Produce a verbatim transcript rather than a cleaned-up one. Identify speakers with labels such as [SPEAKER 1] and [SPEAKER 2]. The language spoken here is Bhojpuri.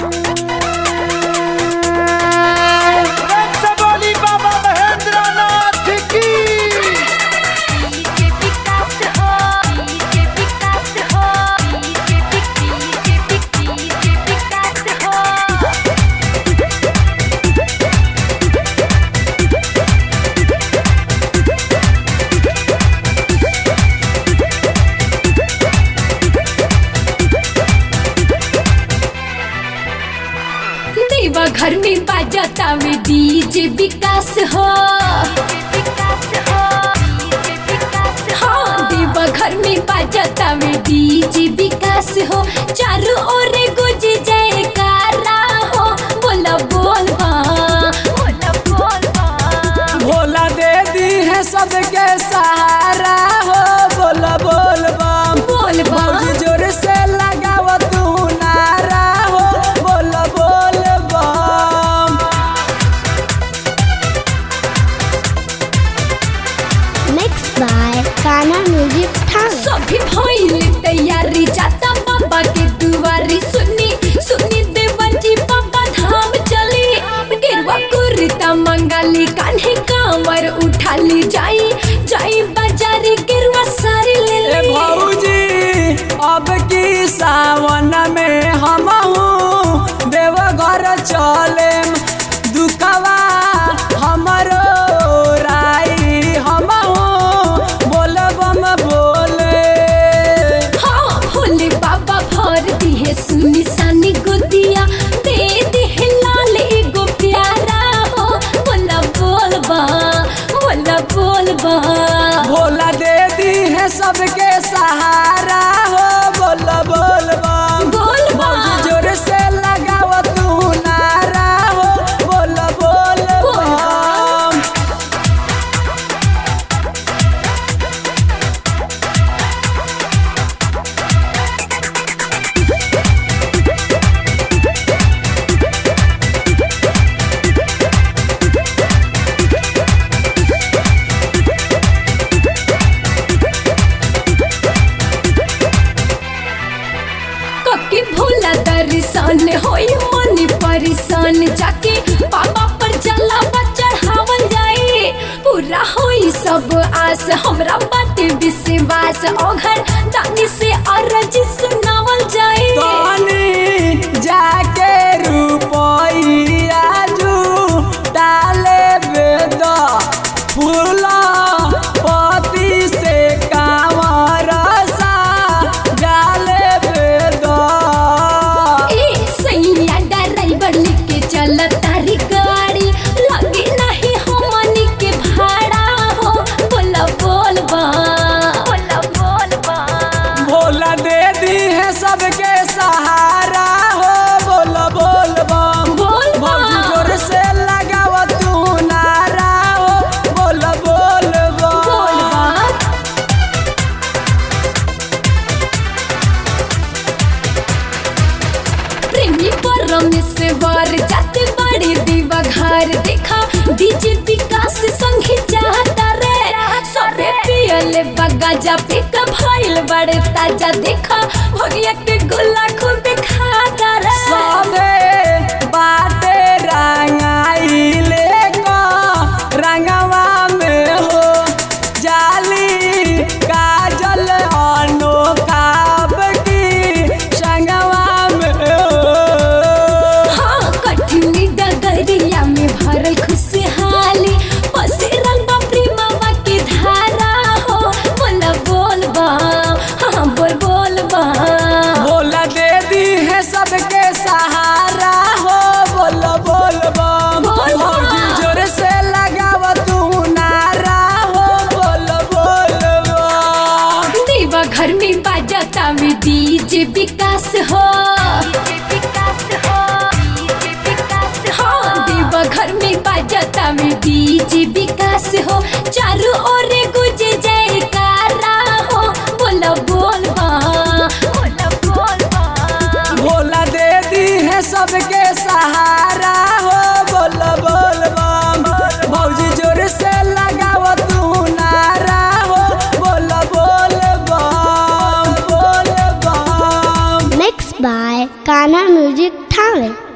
[SPEAKER 1] घर में बाजाता वे डीजे विकास हो। हाँ देवा घर में बाजाता वे डीजे विकास हो। चारों ओर गुज जयकारा हो। बोला बोल बोला बोल
[SPEAKER 2] भोला दे दी है सबके सहारा हो। बोला बोल बम
[SPEAKER 1] बोल बम
[SPEAKER 2] जोर से लगाव तू नारा हो। बोला बोल बम।
[SPEAKER 3] Mixed by Kana Music Thang।
[SPEAKER 1] सभी भइल तैयारी जाता बाबा के दुआरी। सुनी सुनी देवन जी बाबा धाम चली। गेरुआ कुर्ता मंगाली कान्हे कांवर उठाली। जाई जाई बाजारी गेरुआ सारी ले
[SPEAKER 2] ए
[SPEAKER 1] ली।
[SPEAKER 2] भौजी अब की सावन में हम हूँ देवघर चले। दुखवा हमरो राई हम हूँ बोल बम बोले।
[SPEAKER 1] हाँ भोले बाबा भर दी है सुनी सानी गोदिया। दे दी है लाल एगो प्यारा हो। बोला बोल बा बोला बोल बा
[SPEAKER 2] भोला दे दी है सबके सहारा हो। बोल बोल बम
[SPEAKER 1] बोल बम
[SPEAKER 2] जोर से लगाव तू नारा हो। बोल बोल बम।
[SPEAKER 1] कके भोला दर्शन होई मन परेशान। जाके बाबा पर जलावा चढ़ावल जाए। पूरा होई सब आस हमरा बाटे विश्वास। ओघर दानी से अरज सुनावल जाए।
[SPEAKER 2] तनी जाके रुपइया जुटाले वेद फूला पति से कांवर सा डाले वेद।
[SPEAKER 1] ए सैया ड्राइवर लेके चल तारी गाड़ी। लगे नहीं हमनी के भाड़ा हो। बोला बोल बा बोला बोल बा
[SPEAKER 2] भोला दे दी है सबके सहारा हो। बोल बोल बम
[SPEAKER 1] बोल बम
[SPEAKER 2] जोर से लगाव तू नारा हो। बोल बोल
[SPEAKER 1] बोल
[SPEAKER 2] बम
[SPEAKER 1] बम प्रेमी परमेश्वर जाते बड़ी दीवा घर। देखा डीजे विकास संगे चाहता रे। सबे पियले बगाजा पे का भइल बड़े ताजा। देखा भगिया के गुल्ला खूब खाता रे।
[SPEAKER 2] सबे बाटे रंगाइले का रंगवा में हो। जाली काजल अनोखा की संगवा में हो।
[SPEAKER 1] हाँ कठिनी डगरिया में भरल खुशहाली। पसिरल बा प्रेमवा के धारा हो। बोला बोल बा हाँ बोल बोल बा
[SPEAKER 2] भोला दे दी है सबके सहारा हो। बोल बोल बम
[SPEAKER 1] बोल बम।
[SPEAKER 2] भौजी जोर से लगाव तू नारा हो। बोल बोल बम
[SPEAKER 1] देवा घर में बाजाता में डीजे विकास हो। हाँ देवा घर में बाजाता में डीजे विकास हो। चारों ओर गुज जयकारा हो। बोला बोल बा बोला बोल बा
[SPEAKER 2] भोला दे दी है सबके सहारा हो। बोल बोल बम भौजी जोर से लगाव तू नारा हो। बोल बोल बम बोल बम।
[SPEAKER 3] Mixed by Kana music Thawe.